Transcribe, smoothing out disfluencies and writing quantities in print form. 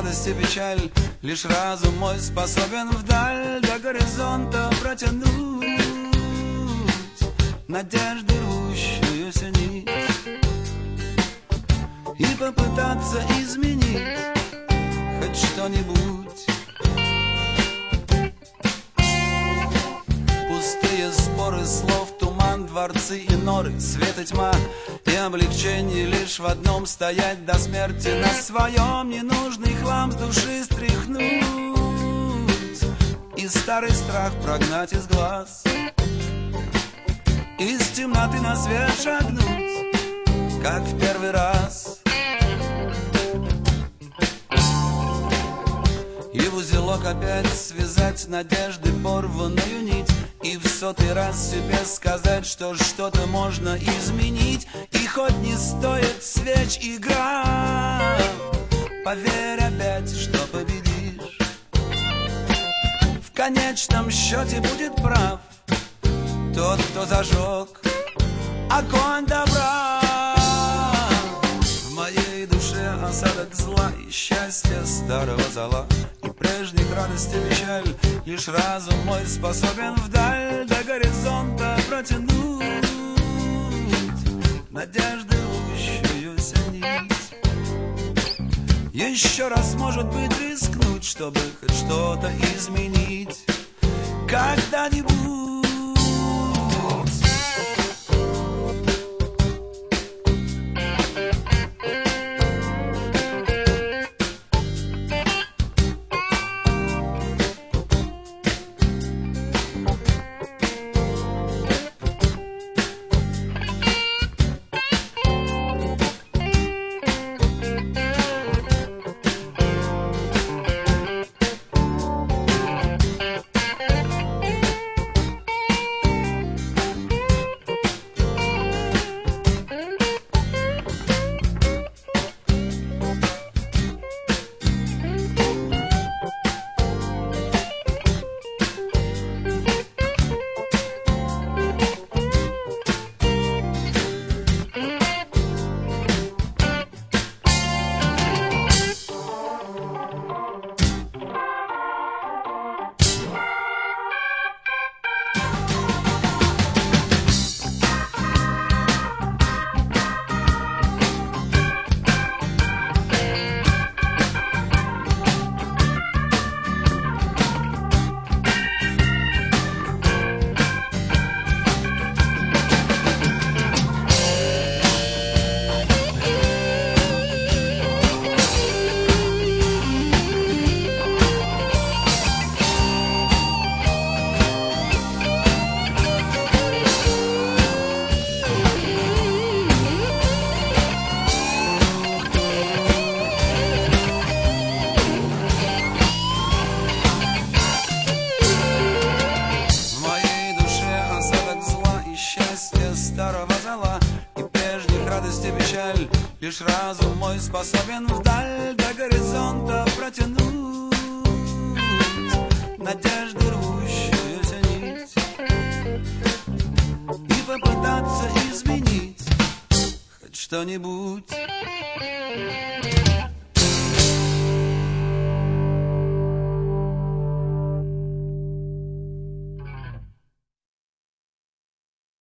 радость и печаль. Лишь разум мой способен вдаль до горизонта протянуть надежды рвущуюся нить и попытаться изменить хоть что-нибудь. Пустые споры слов, туман, дворцы и норы, свет и тьма и облегчение лишь в одном: стоять до смерти на своем, ненужный хлам с души стряхнуть и старый страх прогнать из глаз, из темноты на свет шагнуть, как в первый раз. И в узелок опять связать надежды порванную нить, и в сотый раз себе сказать, что что-то можно изменить. И хоть не стоит свеч игра, поверь опять, что победишь. В конечном счете будет прав тот, кто зажег огонь добра. В моей душе осадок зла и счастья старого зола, и прежних радости печаль. Лишь разум мой способен вдаль до горизонта протянуть надежды рвущуюся нить. Еще раз, может быть, рискнуть, чтобы хоть что-то изменить когда-нибудь. Лишь разум мой способен вдаль до горизонта протянуть надежды рвущуюся нить и попытаться изменить хоть что-нибудь.